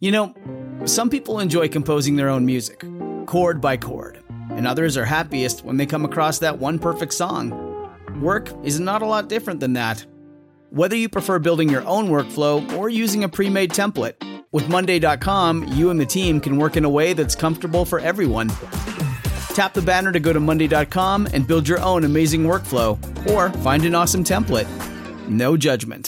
You know, some people enjoy composing their own music, chord by chord, and others are happiest when they come across that one perfect song. Work is not a lot different than that. Whether you prefer building your own workflow or using a pre-made template, with Monday.com, you and the team can work in a way that's comfortable for everyone. Tap the banner to go to Monday.com and build your own amazing workflow, or find an awesome template. No judgment.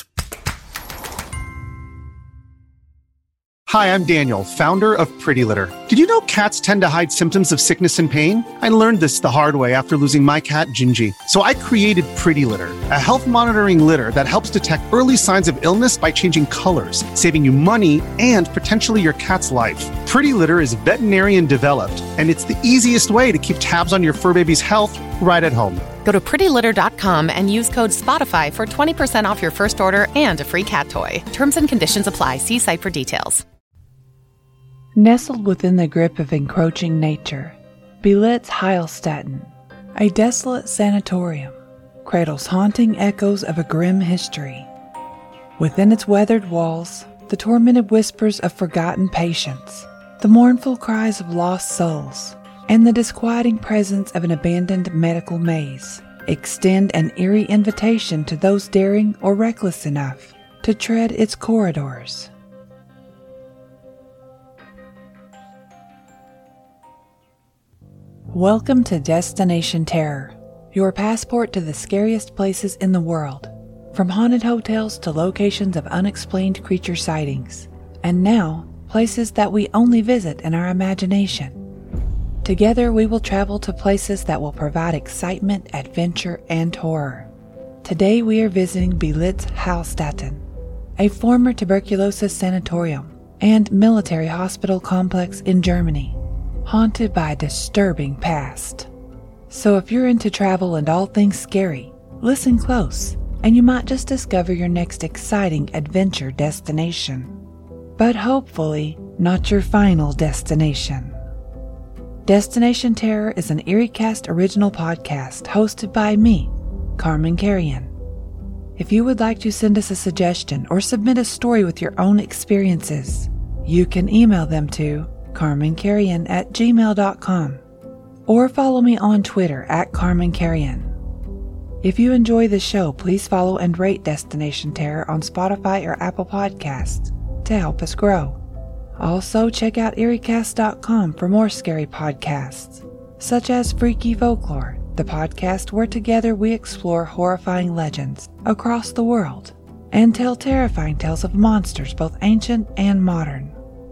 Hi, I'm Daniel, founder of Pretty Litter. Did you know cats tend to hide symptoms of sickness and pain? I learned this the hard way after losing my cat, Gingy. So I created Pretty Litter, a health monitoring litter that helps detect early signs of illness by changing colors, saving you money and potentially your cat's life. Pretty Litter is veterinarian developed, and it's the easiest way to keep tabs on your fur baby's health right at home. Go to prettylitter.com and use code SPOTIFY for 20% off your first order and a free cat toy. Terms and conditions apply. See site for details. Nestled within the grip of encroaching nature, Belitz Heilstatten, a desolate sanatorium, cradles haunting echoes of a grim history. Within its weathered walls, the tormented whispers of forgotten patients, the mournful cries of lost souls, and the disquieting presence of an abandoned medical maze extend an eerie invitation to those daring or reckless enough to tread its corridors. Welcome to Destination Terror, your passport to the scariest places in the world, from haunted hotels to locations of unexplained creature sightings, and now, places that we only visit in our imagination. Together we will travel to places that will provide excitement, adventure, and horror. Today we are visiting Belitz Heilstatten, a former tuberculosis sanatorium and military hospital complex in Germany, haunted by a disturbing past. So if you're into travel and all things scary, listen close, and you might just discover your next exciting adventure destination. But hopefully, not your final destination. Destination Terror is an EerieCast original podcast hosted by me, Carmen Carrion. If you would like to send us a suggestion or submit a story with your own experiences, you can email them to carmencarrion@gmail.com or follow me on Twitter @CarmenCarrion. If you enjoy the show, please follow and rate Destination Terror on Spotify or Apple Podcasts to help us grow. Also, check out EerieCast.com for more scary podcasts, such as Freaky Folklore, the podcast where together we explore horrifying legends across the world and tell terrifying tales of monsters both ancient and modern.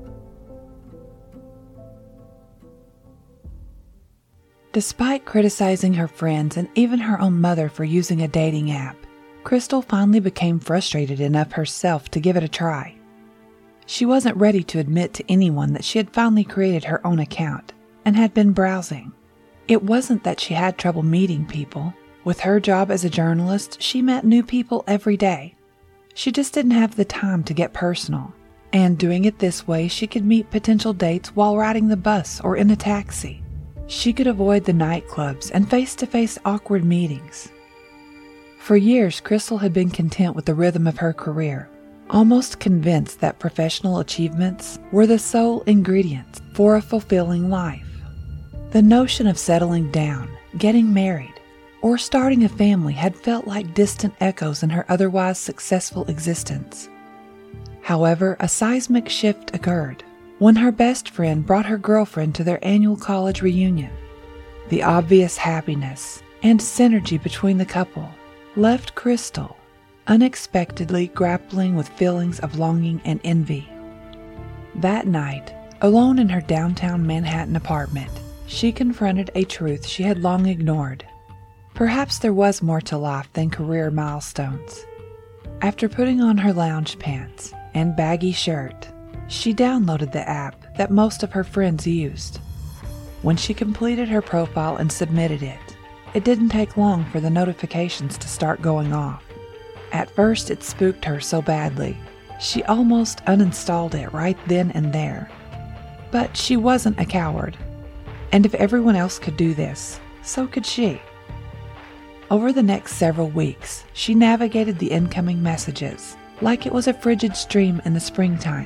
Despite criticizing her friends and even her own mother for using a dating app, Crystal finally became frustrated enough herself to give it a try. She wasn't ready to admit to anyone that she had finally created her own account and had been browsing. It wasn't that she had trouble meeting people. With her job as a journalist, she met new people every day. She just didn't have the time to get personal. And doing it this way, she could meet potential dates while riding the bus or in a taxi. She could avoid the nightclubs and face-to-face awkward meetings. For years, Crystal had been content with the rhythm of her career, almost convinced that professional achievements were the sole ingredients for a fulfilling life. The notion of settling down, getting married, or starting a family had felt like distant echoes in her otherwise successful existence. However, a seismic shift occurred when her best friend brought her girlfriend to their annual college reunion. The obvious happiness and synergy between the couple left Crystal unexpectedly grappling with feelings of longing and envy. That night, alone in her downtown Manhattan apartment, she confronted a truth she had long ignored. Perhaps there was more to life than career milestones. After putting on her lounge pants and baggy shirt, she downloaded the app that most of her friends used. When she completed her profile and submitted it, it didn't take long for the notifications to start going off. At first, it spooked her so badly, she almost uninstalled it right then and there. But she wasn't a coward. And if everyone else could do this, so could she. Over the next several weeks, she navigated the incoming messages like it was a frigid stream in the springtime,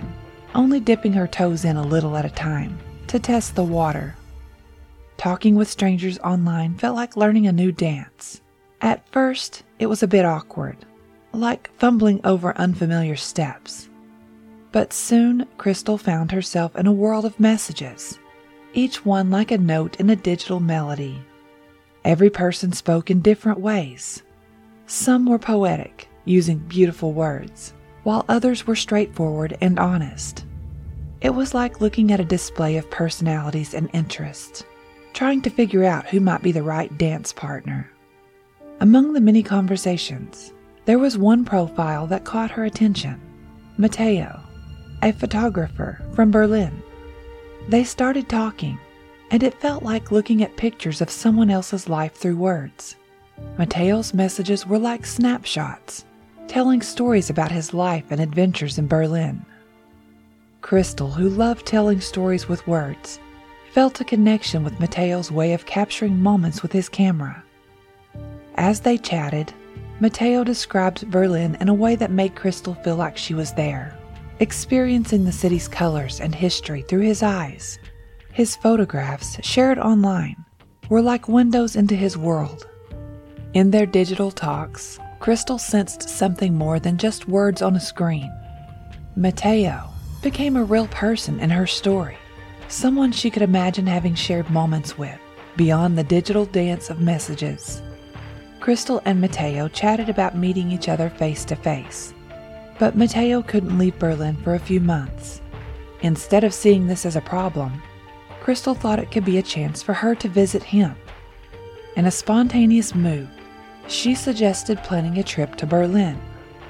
only dipping her toes in a little at a time to test the water. Talking with strangers online felt like learning a new dance. At first, it was a bit awkward, like fumbling over unfamiliar steps. But soon, Crystal found herself in a world of messages, each one like a note in a digital melody. Every person spoke in different ways. Some were poetic, using beautiful words, while others were straightforward and honest. It was like looking at a display of personalities and interests, trying to figure out who might be the right dance partner. Among the many conversations, there was one profile that caught her attention: Mateo, a photographer from Berlin. They started talking, and it felt like looking at pictures of someone else's life through words. Mateo's messages were like snapshots, telling stories about his life and adventures in Berlin. Crystal, who loved telling stories with words, felt a connection with Mateo's way of capturing moments with his camera. As they chatted, Mateo described Berlin in a way that made Crystal feel like she was there, experiencing the city's colors and history through his eyes. His photographs, shared online, were like windows into his world. In their digital talks, Crystal sensed something more than just words on a screen. Mateo became a real person in her story, someone she could imagine having shared moments with, beyond the digital dance of messages. Crystal and Mateo chatted about meeting each other face to face, but Mateo couldn't leave Berlin for a few months. Instead of seeing this as a problem, Crystal thought it could be a chance for her to visit him. In a spontaneous move, she suggested planning a trip to Berlin.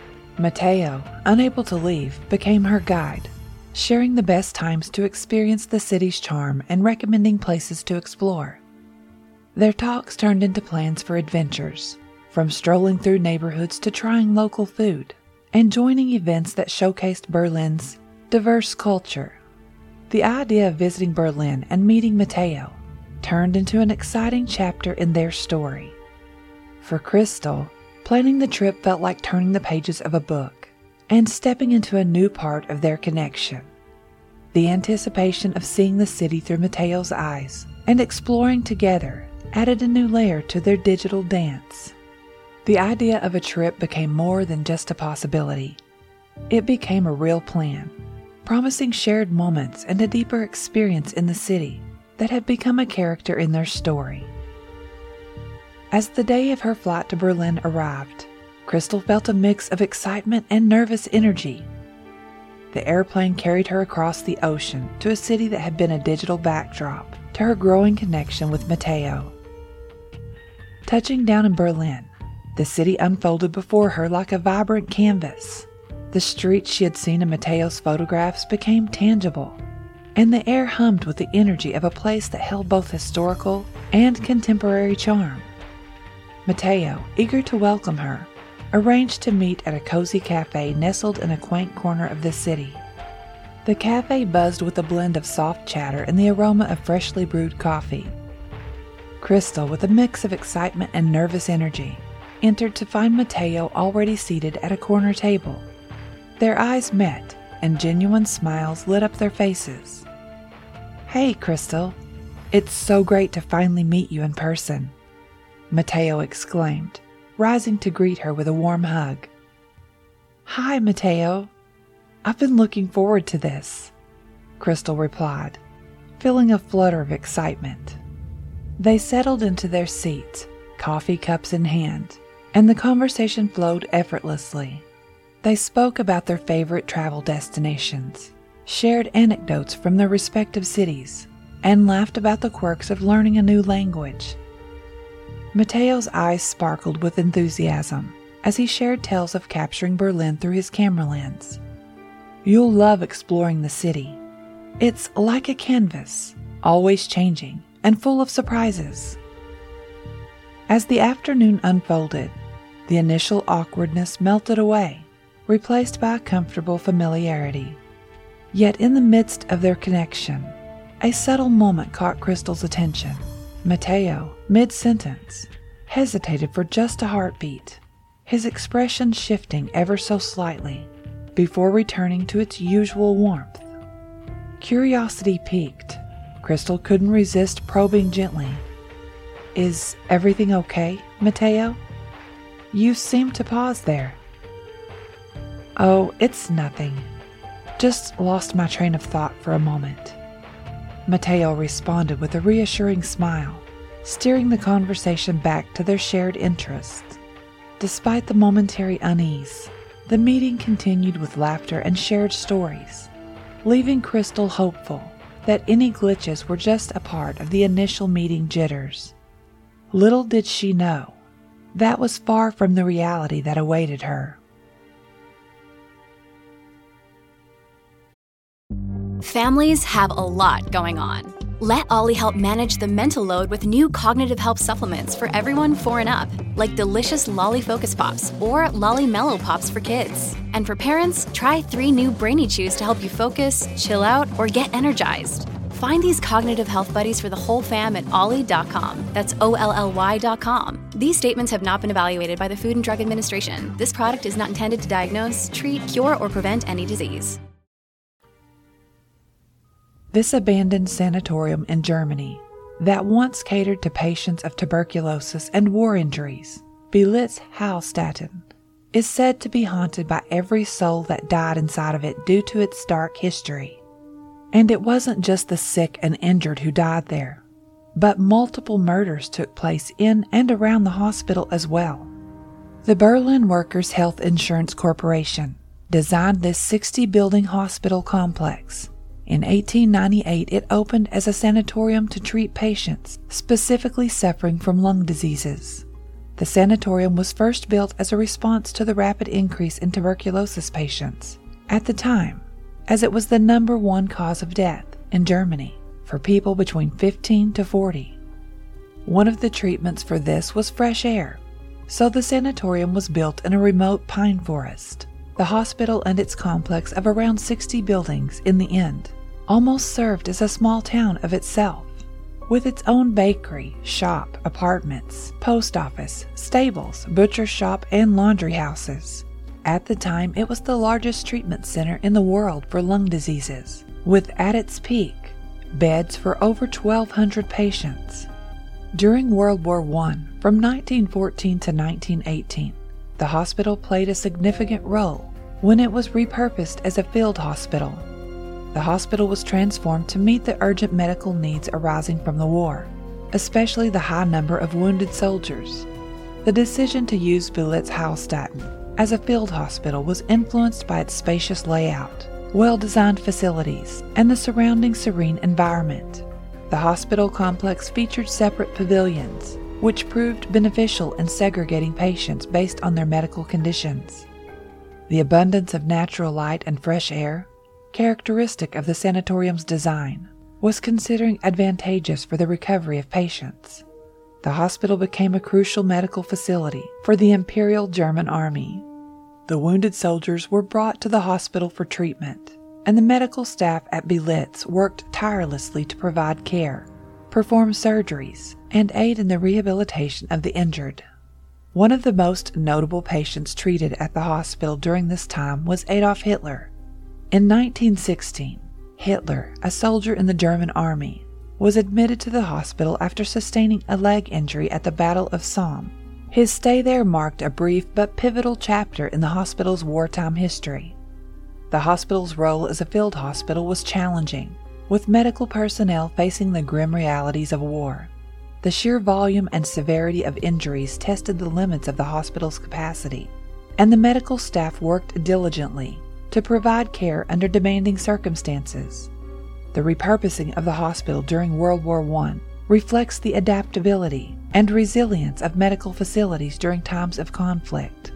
Mateo, unable to leave, became her guide, sharing the best times to experience the city's charm and recommending places to explore. Their talks turned into plans for adventures, from strolling through neighborhoods to trying local food, and joining events that showcased Berlin's diverse culture. The idea of visiting Berlin and meeting Mateo turned into an exciting chapter in their story. For Crystal, planning the trip felt like turning the pages of a book and stepping into a new part of their connection. The anticipation of seeing the city through Mateo's eyes and exploring together added a new layer to their digital dance. The idea of a trip became more than just a possibility. It became a real plan, promising shared moments and a deeper experience in the city that had become a character in their story. As the day of her flight to Berlin arrived, Crystal felt a mix of excitement and nervous energy. The airplane carried her across the ocean to a city that had been a digital backdrop to her growing connection with Mateo. Touching down in Berlin, the city unfolded before her like a vibrant canvas. The streets she had seen in Mateo's photographs became tangible, and the air hummed with the energy of a place that held both historical and contemporary charm. Mateo, eager to welcome her, arranged to meet at a cozy cafe nestled in a quaint corner of the city. The cafe buzzed with a blend of soft chatter and the aroma of freshly brewed coffee. Crystal, with a mix of excitement and nervous energy, entered to find Mateo already seated at a corner table. Their eyes met, and genuine smiles lit up their faces. "Hey, Crystal. It's so great to finally meet you in person," Mateo exclaimed, rising to greet her with a warm hug. "Hi, Mateo. I've been looking forward to this," Crystal replied, feeling a flutter of excitement. They settled into their seats, coffee cups in hand, and the conversation flowed effortlessly. They spoke about their favorite travel destinations, shared anecdotes from their respective cities, and laughed about the quirks of learning a new language. Mateo's eyes sparkled with enthusiasm as he shared tales of capturing Berlin through his camera lens. "You'll love exploring the city. It's like a canvas, always changing and full of surprises." As the afternoon unfolded, the initial awkwardness melted away, replaced by a comfortable familiarity. Yet in the midst of their connection, a subtle moment caught Crystal's attention. Mateo, mid-sentence, hesitated for just a heartbeat, his expression shifting ever so slightly, before returning to its usual warmth. Curiosity piqued. Crystal couldn't resist probing gently. "Is everything okay, Mateo? You seem to pause there." "Oh, it's nothing. Just lost my train of thought for a moment." Mateo responded with a reassuring smile, steering the conversation back to their shared interests. Despite the momentary unease, the meeting continued with laughter and shared stories, leaving Crystal hopeful that any glitches were just a part of the initial meeting jitters. Little did she know, that was far from the reality that awaited her. Families have a lot going on. Let Ollie help manage the mental load with new cognitive help supplements for everyone 4 and up, like delicious Lolly Focus Pops or Lolly Mellow Pops for kids. And for parents, try 3 new Brainy Chews to help you focus, chill out, or get energized. Find these cognitive health buddies for the whole fam at ollie.com. That's OLLY.com. These statements have not been evaluated by the Food and Drug Administration. This product is not intended to diagnose, treat, cure, or prevent any disease. This abandoned sanatorium in Germany that once catered to patients of tuberculosis and war injuries, Belitz Heilstätten, is said to be haunted by every soul that died inside of it due to its dark history. And it wasn't just the sick and injured who died there, but multiple murders took place in and around the hospital as well. The Berlin Workers' Health Insurance Corporation designed this 60-building hospital complex. In 1898, it opened as a sanatorium to treat patients specifically suffering from lung diseases. The sanatorium was first built as a response to the rapid increase in tuberculosis patients at the time, as it was the #1 cause of death in Germany for people between 15 to 40. One of the treatments for this was fresh air, so the sanatorium was built in a remote pine forest. The hospital and its complex of around 60 buildings in the end almost served as a small town of itself, with its own bakery, shop, apartments, post office, stables, butcher shop, and laundry houses. At the time, it was the largest treatment center in the world for lung diseases, with at its peak, beds for over 1,200 patients. During World War I, from 1914 to 1918, the hospital played a significant role when it was repurposed as a field hospital. The hospital was transformed to meet the urgent medical needs arising from the war, especially the high number of wounded soldiers. The decision to use Belitz Heilstätten as a field hospital was influenced by its spacious layout, well-designed facilities, and the surrounding serene environment. The hospital complex featured separate pavilions, which proved beneficial in segregating patients based on their medical conditions. The abundance of natural light and fresh air, characteristic of the sanatorium's design, was considered advantageous for the recovery of patients. The hospital became a crucial medical facility for the Imperial German Army. The wounded soldiers were brought to the hospital for treatment, and the medical staff at Belitz worked tirelessly to provide care, perform surgeries, and aid in the rehabilitation of the injured. One of the most notable patients treated at the hospital during this time was Adolf Hitler. In 1916, Hitler, a soldier in the German army, was admitted to the hospital after sustaining a leg injury at the Battle of Somme. His stay there marked a brief but pivotal chapter in the hospital's wartime history. The hospital's role as a field hospital was challenging, with medical personnel facing the grim realities of war. The sheer volume and severity of injuries tested the limits of the hospital's capacity, and the medical staff worked diligently to provide care under demanding circumstances. The repurposing of the hospital during World War I reflects the adaptability and resilience of medical facilities during times of conflict.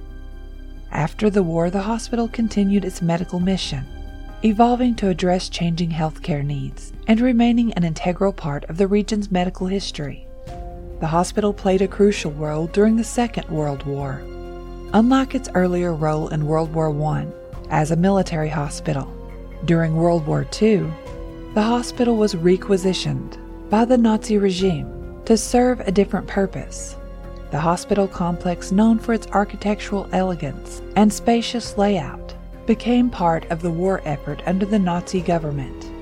After the war, the hospital continued its medical mission, evolving to address changing healthcare needs and remaining an integral part of the region's medical history. The hospital played a crucial role during the Second World War. Unlike its earlier role in World War I as a military hospital, during World War II, the hospital was requisitioned by the Nazi regime to serve a different purpose. The hospital complex, known for its architectural elegance and spacious layout, became part of the war effort under the Nazi government.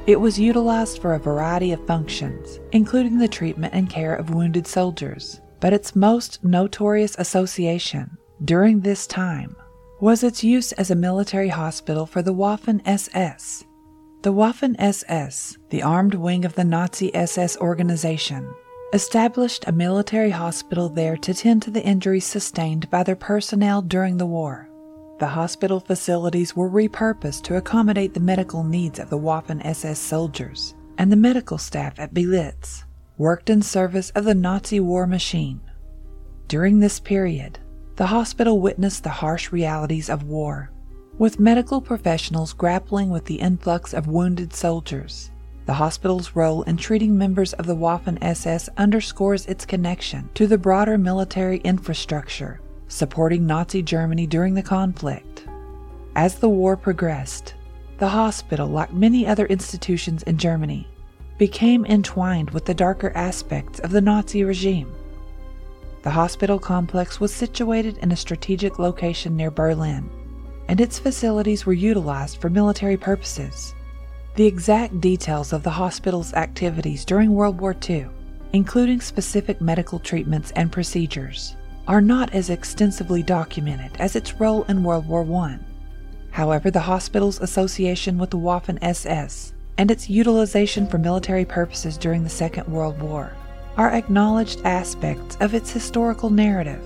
It was utilized for a variety of functions, including the treatment and care of wounded soldiers, but its most notorious association during this time was its use as a military hospital for the Waffen-SS. The Waffen-SS, the armed wing of the Nazi SS organization, established a military hospital there to tend to the injuries sustained by their personnel during the war. The hospital facilities were repurposed to accommodate the medical needs of the Waffen-SS soldiers, and the medical staff at Belitz worked in service of the Nazi war machine. During this period, the hospital witnessed the harsh realities of war, with medical professionals grappling with the influx of wounded soldiers. The hospital's role in treating members of the Waffen-SS underscores its connection to the broader military infrastructure supporting Nazi Germany during the conflict. As the war progressed, the hospital, like many other institutions in Germany, became entwined with the darker aspects of the Nazi regime. The hospital complex was situated in a strategic location near Berlin, and its facilities were utilized for military purposes. The exact details of the hospital's activities during World War II, including specific medical treatments and procedures, are not as extensively documented as its role in World War I. However, the hospital's association with the Waffen-SS and its utilization for military purposes during the Second World War are acknowledged aspects of its historical narrative.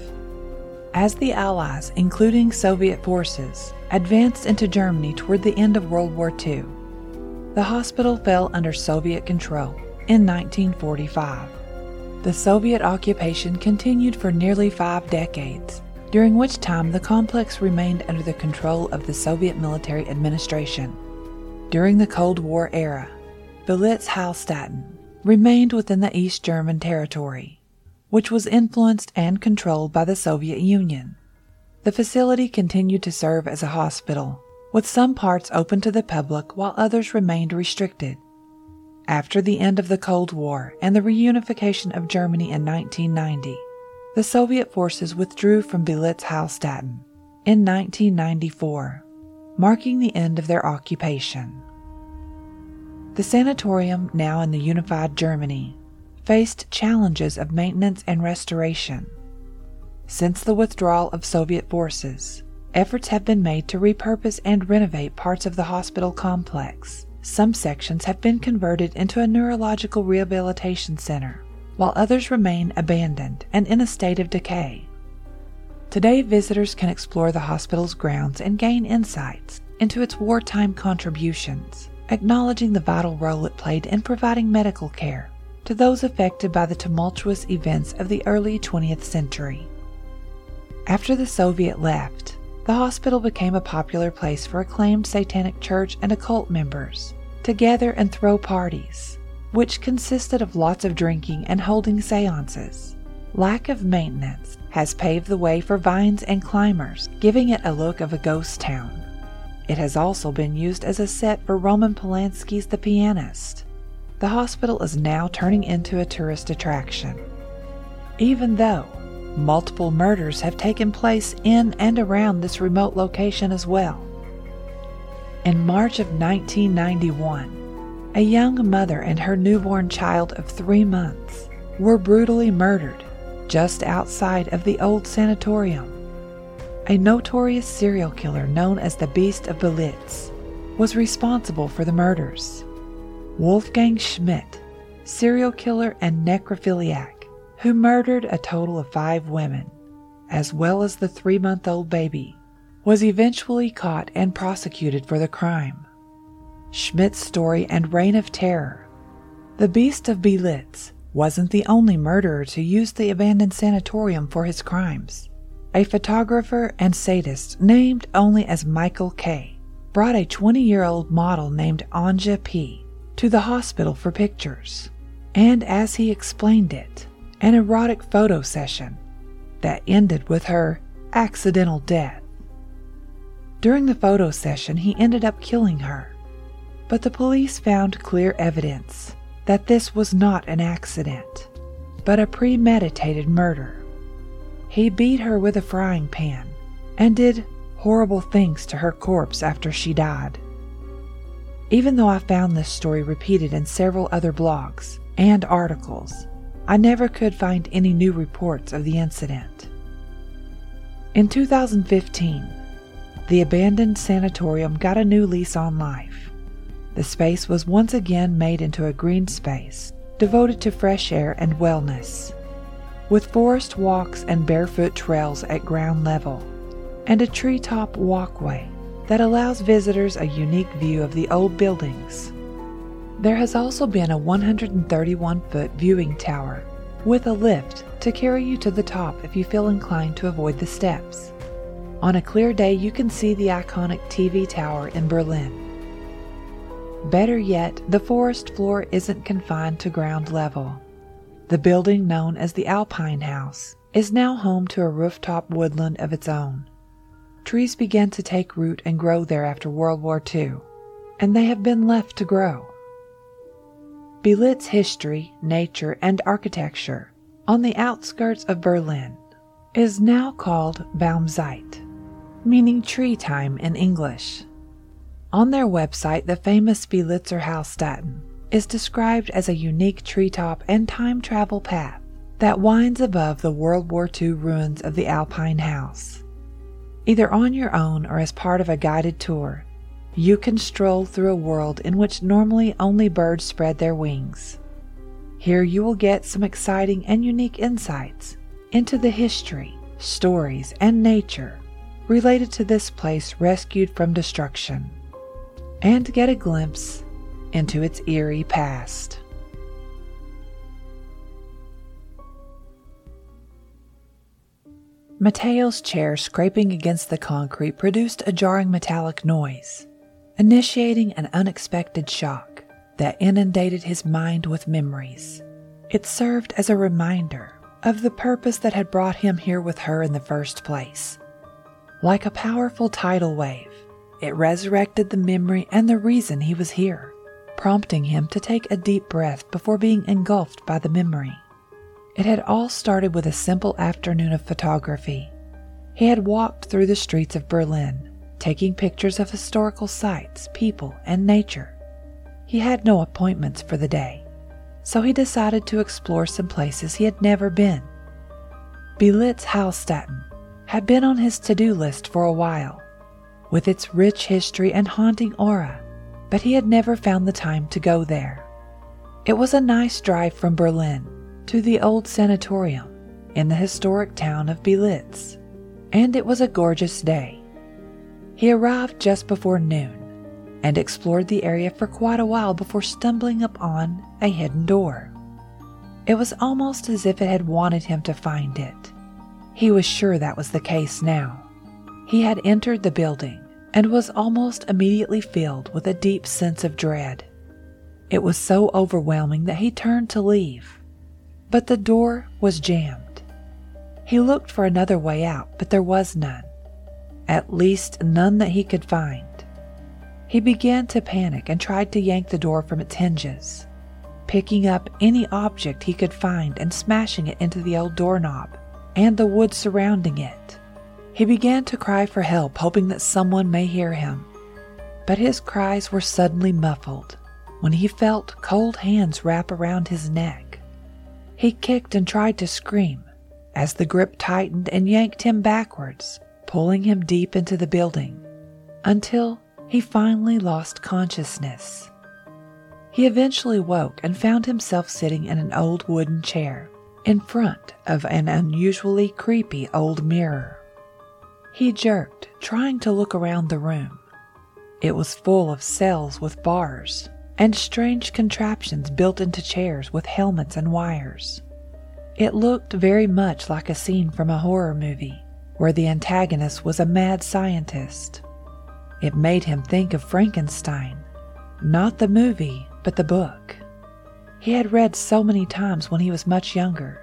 As the Allies, including Soviet forces, advanced into Germany toward the end of World War II, the hospital fell under Soviet control in 1945. The Soviet occupation continued for nearly 5 decades, during which time the complex remained under the control of the Soviet military administration. During the Cold War era, Belitz-Hallstatten remained within the East German territory, which was influenced and controlled by the Soviet Union. The facility continued to serve as a hospital, with some parts open to the public while others remained restricted. After the end of the Cold War and the reunification of Germany in 1990, the Soviet forces withdrew from Belitz-Hallstatten in 1994, marking the end of their occupation. The sanatorium, now in the unified Germany, faced challenges of maintenance and restoration. Since the withdrawal of Soviet forces, efforts have been made to repurpose and renovate parts of the hospital complex. Some sections have been converted into a neurological rehabilitation center, while others remain abandoned and in a state of decay. Today, visitors can explore the hospital's grounds and gain insights into its wartime contributions, acknowledging the vital role it played in providing medical care to those affected by the tumultuous events of the early 20th century. After the Soviet left, the hospital became a popular place for acclaimed satanic church and occult members to gather and throw parties, which consisted of lots of drinking and holding seances. Lack of maintenance has paved the way for vines and climbers, giving it a look of a ghost town. It has also been used as a set for Roman Polanski's The Pianist. The hospital is now turning into a tourist attraction. Even though multiple murders have taken place in and around this remote location as well. In March of 1991, a young mother and her newborn child of 3 months were brutally murdered just outside of the old sanatorium. A notorious serial killer known as the Beast of Belitz was responsible for the murders. Wolfgang Schmidt, serial killer and necrophiliac, who murdered a total of 5 women, as well as the 3-month-old baby, was eventually caught and prosecuted for the crime. Schmidt's story and reign of terror. The Beast of Belitz wasn't the only murderer to use the abandoned sanatorium for his crimes. A photographer and sadist named only as Michael K. brought a 20-year-old model named Anja P. to the hospital for pictures, and as he explained it, an erotic photo session that ended with her accidental death. During the photo session, he ended up killing her, but the police found clear evidence that this was not an accident, but a premeditated murder. He beat her with a frying pan and did horrible things to her corpse after she died. Even though I found this story repeated in several other blogs and articles, I never could find any new reports of the incident. In 2015, the abandoned sanatorium got a new lease on life. The space was once again made into a green space devoted to fresh air and wellness, with forest walks and barefoot trails at ground level, and a treetop walkway that allows visitors a unique view of the old buildings. There has also been a 131-foot viewing tower with a lift to carry you to the top if you feel inclined to avoid the steps. On a clear day, you can see the iconic TV tower in Berlin. Better yet, the forest floor isn't confined to ground level. The building known as the Alpine House is now home to a rooftop woodland of its own. Trees began to take root and grow there after World War II, and they have been left to grow. Belitz's history, nature, and architecture on the outskirts of Berlin is now called Baumzeit, meaning tree time in English. On their website, the famous Belitzer Hallstatten is described as a unique treetop and time travel path that winds above the World War II ruins of the Alpine House. Either on your own or as part of a guided tour, you can stroll through a world in which normally only birds spread their wings. Here you will get some exciting and unique insights into the history, stories, and nature related to this place rescued from destruction, and get a glimpse into its eerie past. Mateo's chair scraping against the concrete produced a jarring metallic noise, initiating an unexpected shock that inundated his mind with memories. It served as a reminder of the purpose that had brought him here with her in the first place. Like a powerful tidal wave, it resurrected the memory and the reason he was here, prompting him to take a deep breath before being engulfed by the memory. It had all started with a simple afternoon of photography. He had walked through the streets of Berlin, taking pictures of historical sites, people, and nature. He had no appointments for the day, so he decided to explore some places he had never been. Belitz Hallstatten had been on his to-do list for a while, with its rich history and haunting aura, but he had never found the time to go there. It was a nice drive from Berlin to the old sanatorium in the historic town of Belitz, and it was a gorgeous day. He arrived just before noon and explored the area for quite a while before stumbling upon a hidden door. It was almost as if it had wanted him to find it. He was sure that was the case now. He had entered the building and was almost immediately filled with a deep sense of dread. It was so overwhelming that he turned to leave, but the door was jammed. He looked for another way out, but there was none. At least none that he could find. He began to panic and tried to yank the door from its hinges, picking up any object he could find and smashing it into the old doorknob and the wood surrounding it. He began to cry for help, hoping that someone may hear him. But his cries were suddenly muffled when he felt cold hands wrap around his neck. He kicked and tried to scream as the grip tightened and yanked him backwards, pulling him deep into the building, until he finally lost consciousness. He eventually woke and found himself sitting in an old wooden chair in front of an unusually creepy old mirror. He jerked, trying to look around the room. It was full of cells with bars and strange contraptions built into chairs with helmets and wires. It looked very much like a scene from a horror movie, where the antagonist was a mad scientist. It made him think of Frankenstein, not the movie, but the book he had read so many times when he was much younger.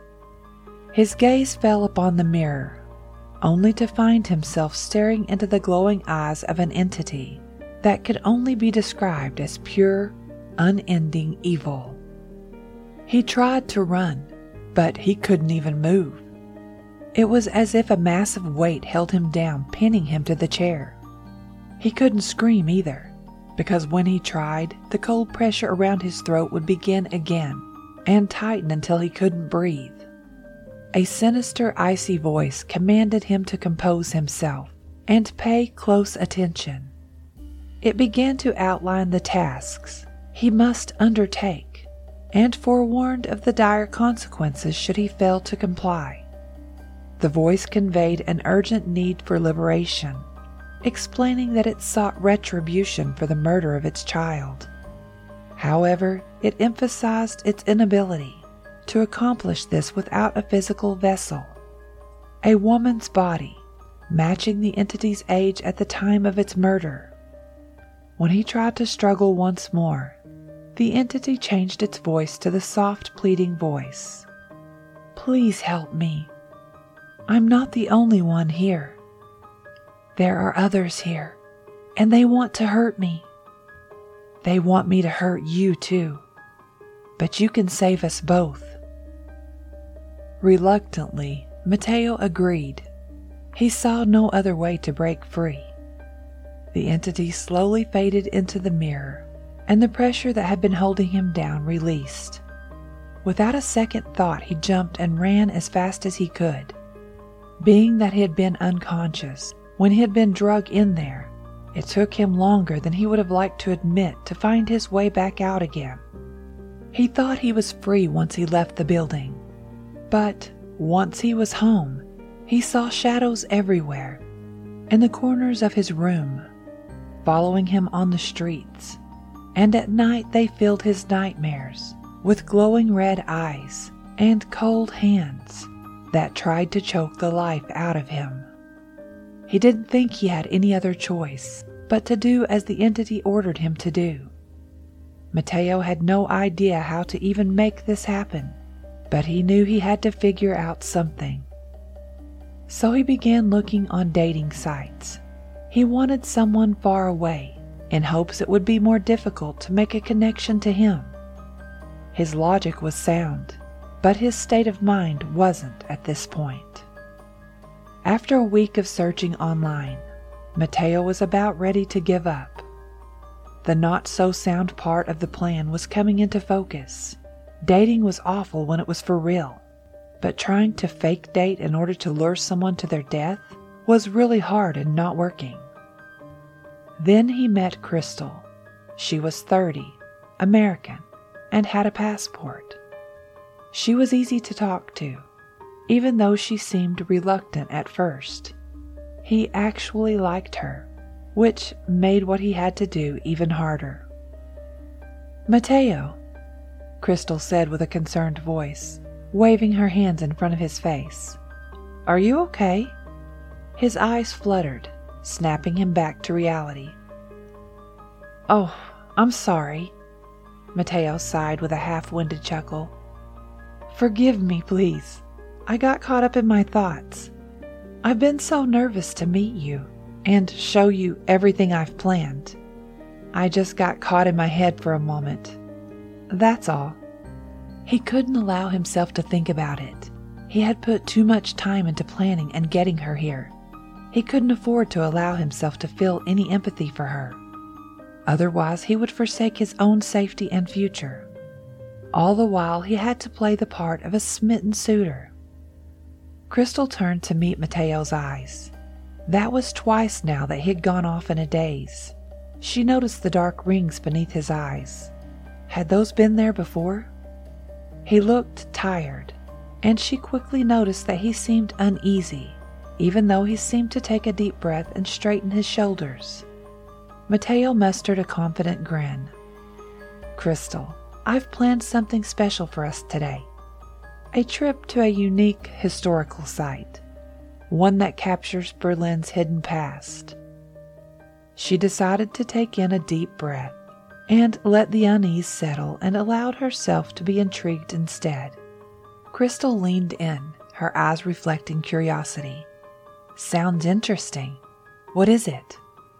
His gaze fell upon the mirror, only to find himself staring into the glowing eyes of an entity that could only be described as pure, unending evil. He tried to run, but he couldn't even move. It was as if a massive weight held him down, pinning him to the chair. He couldn't scream either, because when he tried, the cold pressure around his throat would begin again and tighten until he couldn't breathe. A sinister, icy voice commanded him to compose himself and pay close attention. It began to outline the tasks he must undertake and forewarned of the dire consequences should he fail to comply. The voice conveyed an urgent need for liberation, explaining that it sought retribution for the murder of its child. However, it emphasized its inability to accomplish this without a physical vessel, a woman's body, matching the entity's age at the time of its murder. When he tried to struggle once more, the entity changed its voice to the soft, pleading voice. "Please help me. I'm not the only one here. There are others here, and they want to hurt me. They want me to hurt you too, but you can save us both." Reluctantly, Mateo agreed. He saw no other way to break free. The entity slowly faded into the mirror, and the pressure that had been holding him down released. Without a second thought, he jumped and ran as fast as he could. Being that he had been unconscious when he had been drugged in there, it took him longer than he would have liked to admit to find his way back out again. He thought he was free once he left the building, but once he was home, he saw shadows everywhere, in the corners of his room, following him on the streets, and at night they filled his nightmares with glowing red eyes and cold hands that tried to choke the life out of him. He didn't think he had any other choice but to do as the entity ordered him to do. Mateo had no idea how to even make this happen, but he knew he had to figure out something. So he began looking on dating sites. He wanted someone far away, in hopes it would be more difficult to make a connection to him. His logic was sound, but his state of mind wasn't at this point. After a week of searching online, Mateo was about ready to give up. The not-so-sound part of the plan was coming into focus. Dating was awful when it was for real, but trying to fake date in order to lure someone to their death was really hard and not working. Then he met Crystal. She was 30, American, and had a passport. She was easy to talk to, even though she seemed reluctant at first. He actually liked her, which made what he had to do even harder. "Mateo," Crystal said with a concerned voice, waving her hands in front of his face. "Are you okay?" His eyes fluttered, snapping him back to reality. "Oh, I'm sorry," Mateo sighed with a half-winded chuckle. "Forgive me, please. I got caught up in my thoughts. I've been so nervous to meet you and show you everything I've planned. I just got caught in my head for a moment. That's all." He couldn't allow himself to think about it. He had put too much time into planning and getting her here. He couldn't afford to allow himself to feel any empathy for her. Otherwise, he would forsake his own safety and future. All the while, he had to play the part of a smitten suitor. Crystal turned to meet Mateo's eyes. That was twice now that he had gone off in a daze. She noticed the dark rings beneath his eyes. Had those been there before? He looked tired, and she quickly noticed that he seemed uneasy, even though he seemed to take a deep breath and straighten his shoulders. Mateo mustered a confident grin. "Crystal, I've planned something special for us today. A trip to a unique historical site, one that captures Berlin's hidden past." She decided to take in a deep breath and let the unease settle and allowed herself to be intrigued instead. Crystal leaned in, her eyes reflecting curiosity. "Sounds interesting. What is it?"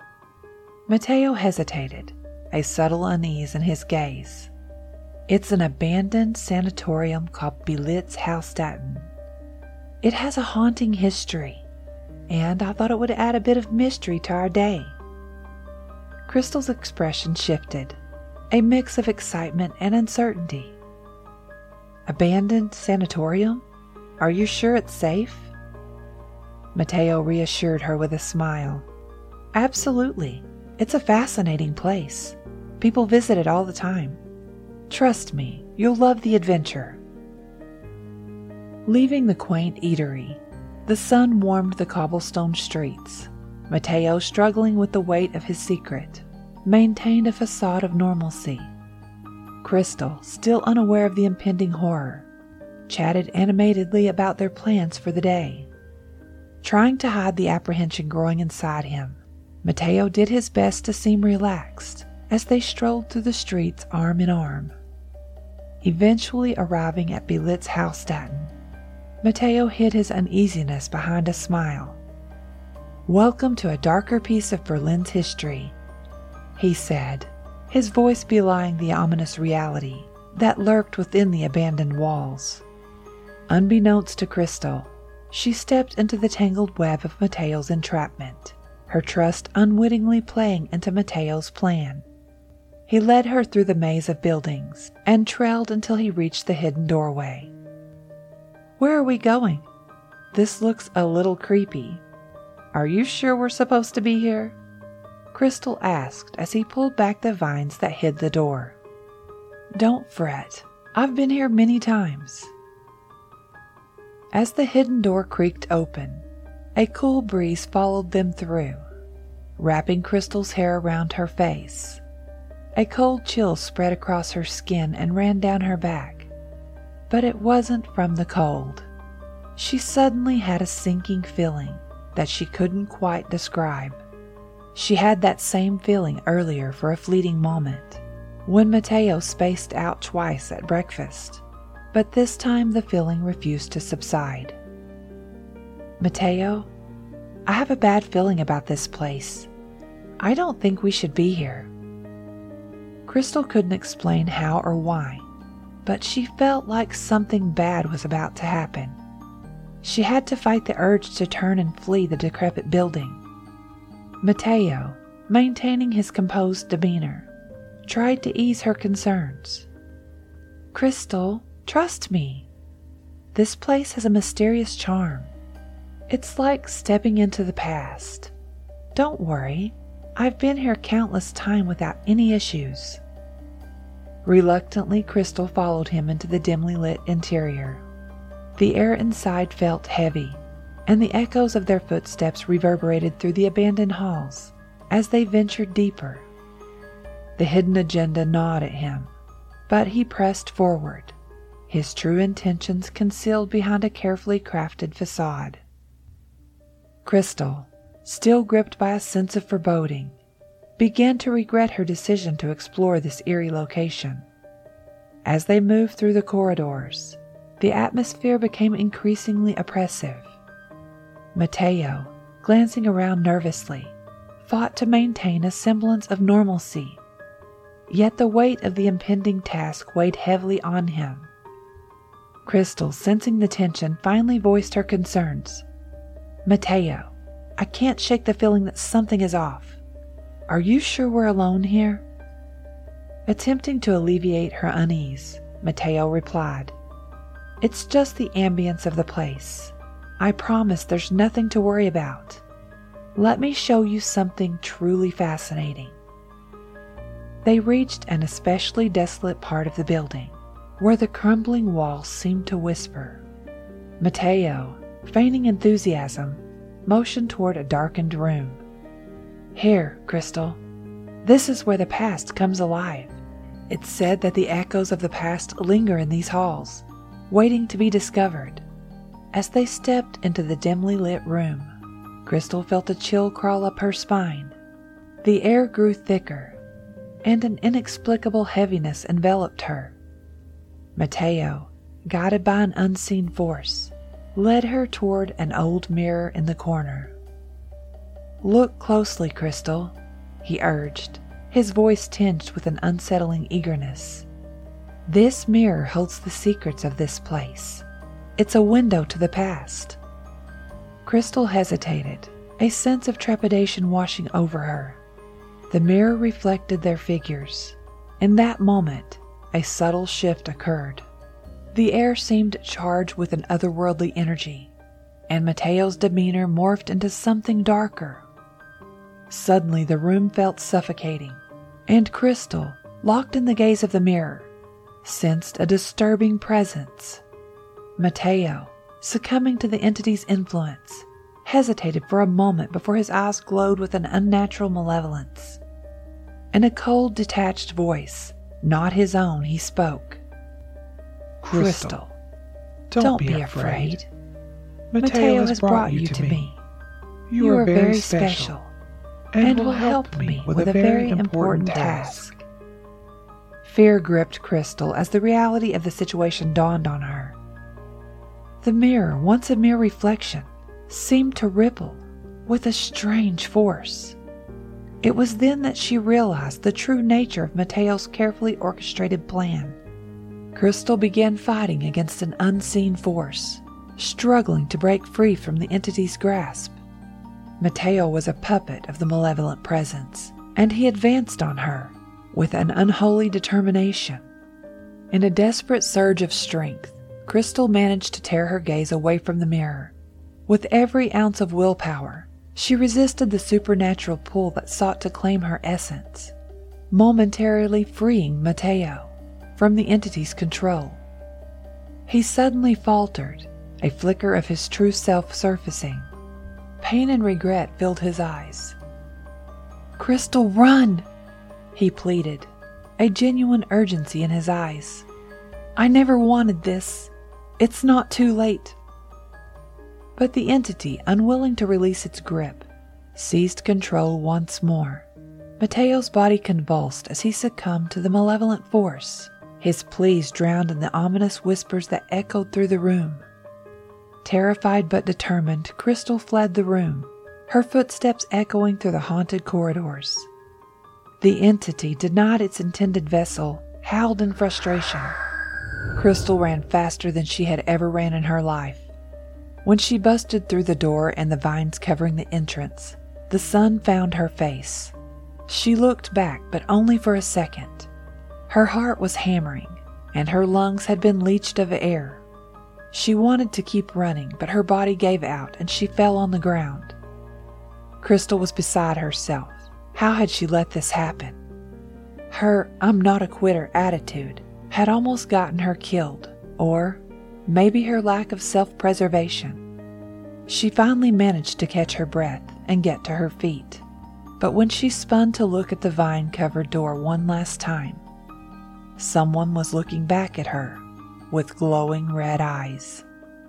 Mateo hesitated, a subtle unease in his gaze. "It's an abandoned sanatorium called Belitz Hallstatten. It has a haunting history, and I thought it would add a bit of mystery to our day." Crystal's expression shifted, a mix of excitement and uncertainty. Abandoned sanatorium? Are you sure it's safe? Mateo reassured her with a smile. Absolutely. It's a fascinating place. People visit it all the time. Trust me, you'll love the adventure. Leaving the quaint eatery, the sun warmed the cobblestone streets. Mateo, struggling with the weight of his secret, maintained a facade of normalcy. Crystal, still unaware of the impending horror, chatted animatedly about their plans for the day. Trying to hide the apprehension growing inside him, Mateo did his best to seem relaxed as they strolled through the streets arm in arm. Eventually arriving at Belitz Hallstatten, Mateo hid his uneasiness behind a smile. "Welcome to a darker piece of Berlin's history," he said, his voice belying the ominous reality that lurked within the abandoned walls. Unbeknownst to Crystal, she stepped into the tangled web of Mateo's entrapment, her trust unwittingly playing into Mateo's plan. He led her through the maze of buildings and trailed until he reached the hidden doorway. "Where are we going? This looks a little creepy. Are you sure we're supposed to be here?" Crystal asked as he pulled back the vines that hid the door. "Don't fret. I've been here many times." As the hidden door creaked open, a cool breeze followed them through, wrapping Crystal's hair around her face. A cold chill spread across her skin and ran down her back. But it wasn't from the cold. She suddenly had a sinking feeling that she couldn't quite describe. She had that same feeling earlier for a fleeting moment, when Mateo spaced out twice at breakfast, but this time the feeling refused to subside. "Mateo, I have a bad feeling about this place. I don't think we should be here." Crystal couldn't explain how or why, but she felt like something bad was about to happen. She had to fight the urge to turn and flee the decrepit building. Mateo, maintaining his composed demeanor, tried to ease her concerns. "Crystal, trust me. This place has a mysterious charm. It's like stepping into the past. Don't worry, I've been here countless times without any issues." Reluctantly, Crystal followed him into the dimly lit interior. The air inside felt heavy, and the echoes of their footsteps reverberated through the abandoned halls as they ventured deeper. The hidden agenda gnawed at him, but he pressed forward, his true intentions concealed behind a carefully crafted facade. Crystal, still gripped by a sense of foreboding, began to regret her decision to explore this eerie location. As they moved through the corridors, the atmosphere became increasingly oppressive. Mateo, glancing around nervously, fought to maintain a semblance of normalcy, yet the weight of the impending task weighed heavily on him. Crystal, sensing the tension, finally voiced her concerns. "Mateo, I can't shake the feeling that something is off. Are you sure we're alone here?" Attempting to alleviate her unease, Mateo replied, "It's just the ambience of the place. I promise there's nothing to worry about. Let me show you something truly fascinating." They reached an especially desolate part of the building, where the crumbling walls seemed to whisper. Mateo, feigning enthusiasm, motioned toward a darkened room. "Here, Crystal. This is where the past comes alive. It's said that the echoes of the past linger in these halls, waiting to be discovered." As they stepped into the dimly lit room, Crystal felt a chill crawl up her spine. The air grew thicker, and an inexplicable heaviness enveloped her. Mateo, guided by an unseen force, led her toward an old mirror in the corner. "Look closely, Crystal," he urged, his voice tinged with an unsettling eagerness. "This mirror holds the secrets of this place. It's a window to the past." Crystal hesitated, a sense of trepidation washing over her. The mirror reflected their figures. In that moment, a subtle shift occurred. The air seemed charged with an otherworldly energy, and Mateo's demeanor morphed into something darker. Suddenly, the room felt suffocating, and Crystal, locked in the gaze of the mirror, sensed a disturbing presence. Mateo, succumbing to the entity's influence, hesitated for a moment before his eyes glowed with an unnatural malevolence. In a cold, detached voice, not his own, he spoke. Crystal, don't be afraid. Mateo has brought you to me. You are very special and will help me with a very important task. Fear gripped Crystal as the reality of the situation dawned on her. The mirror, once a mere reflection, seemed to ripple with a strange force. It was then that she realized the true nature of Mateo's carefully orchestrated plan. Crystal began fighting against an unseen force, struggling to break free from the entity's grasp. Mateo was a puppet of the malevolent presence, and he advanced on her with an unholy determination. In a desperate surge of strength, Crystal managed to tear her gaze away from the mirror. With every ounce of willpower, she resisted the supernatural pull that sought to claim her essence, momentarily freeing Mateo from the entity's control. He suddenly faltered, a flicker of his true self surfacing. Pain and regret filled his eyes. "Crystal, run!" he pleaded, a genuine urgency in his eyes. "I never wanted this. It's not too late." But the entity, unwilling to release its grip, seized control once more. Mateo's body convulsed as he succumbed to the malevolent force, his pleas drowned in the ominous whispers that echoed through the room. Terrified but determined, Crystal fled the room, her footsteps echoing through the haunted corridors. The entity, denied its intended vessel, howled in frustration. Crystal ran faster than she had ever ran in her life. When she busted through the door and the vines covering the entrance, the sun found her face. She looked back, but only for a second. Her heart was hammering, and her lungs had been leached of air. She wanted to keep running, but her body gave out and she fell on the ground. Crystal was beside herself. How had she let this happen? Her "I'm not a quitter" attitude had almost gotten her killed, or maybe her lack of self-preservation. She finally managed to catch her breath and get to her feet. But when she spun to look at the vine-covered door one last time, someone was looking back at her with glowing red eyes.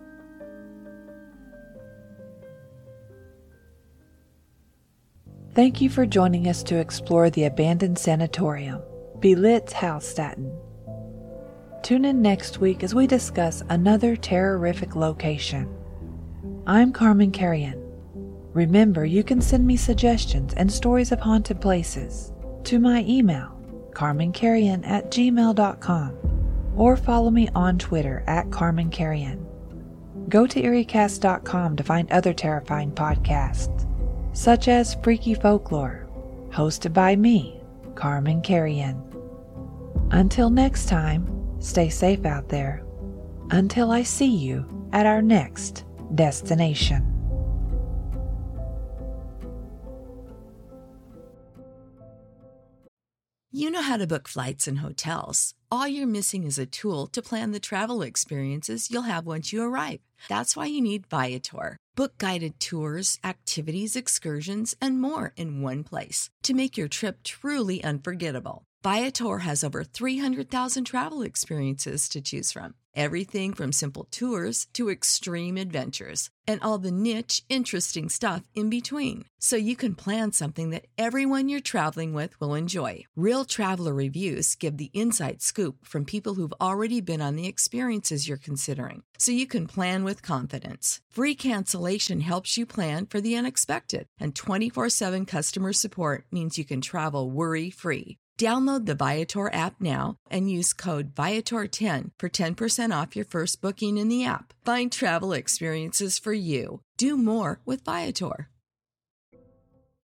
Thank you for joining us to explore the abandoned sanatorium, Belitz-Hallstatten. Tune in next week as we discuss another terrorific location. I'm Carmen Carrion. Remember, you can send me suggestions and stories of haunted places to my email, carmencarrion@gmail.com, or follow me on Twitter @CarmenCarrion. Go to EerieCast.com to find other terrifying podcasts, such as Freaky Folklore, hosted by me, Carmen Carrion. Until next time, stay safe out there. Until I see you at our next destination. You know how to book flights and hotels. All you're missing is a tool to plan the travel experiences you'll have once you arrive. That's why you need Viator. Book guided tours, activities, excursions, and more in one place to make your trip truly unforgettable. Viator has over 300,000 travel experiences to choose from. Everything from simple tours to extreme adventures and all the niche, interesting stuff in between. So you can plan something that everyone you're traveling with will enjoy. Real traveler reviews give the inside scoop from people who've already been on the experiences you're considering. So you can plan with confidence. Free cancellation helps you plan for the unexpected. And 24/7 customer support means you can travel worry-free. Download the Viator app now and use code Viator10 for 10% off your first booking in the app. Find travel experiences for you. Do more with Viator.